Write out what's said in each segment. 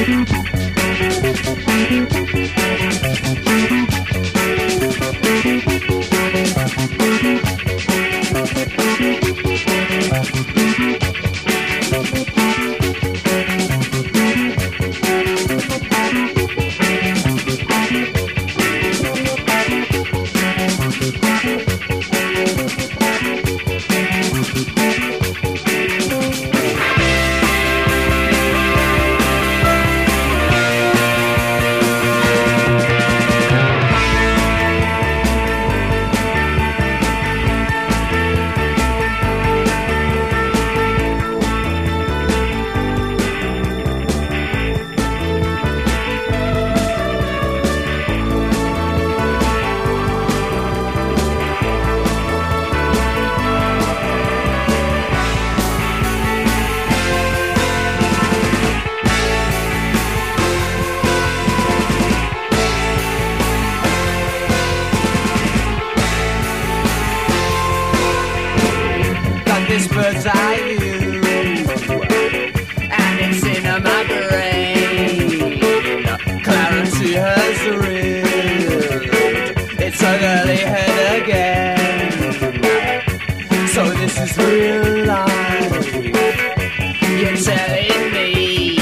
This bird's eye view, and it's in my brain. Clarity has reared its ugly head again. So this is real life. You're telling me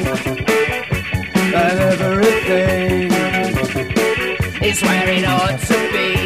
that everything is where it ought to be.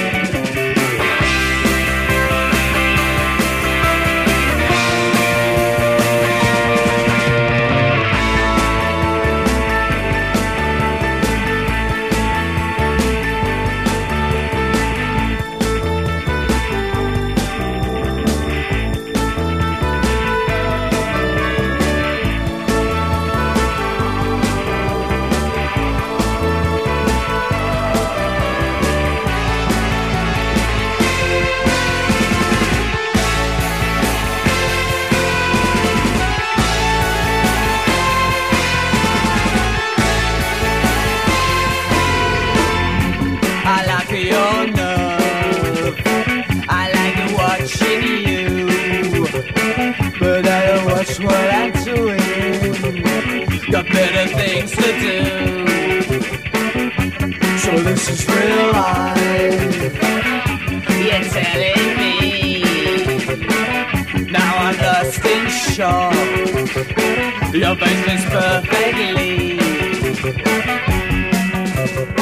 I like your nerve, I like watching you, but I don't watch what I'm doing, got better things to do. So this is real life, you're telling me. Now I'm lost in shock, your face fits perfectly.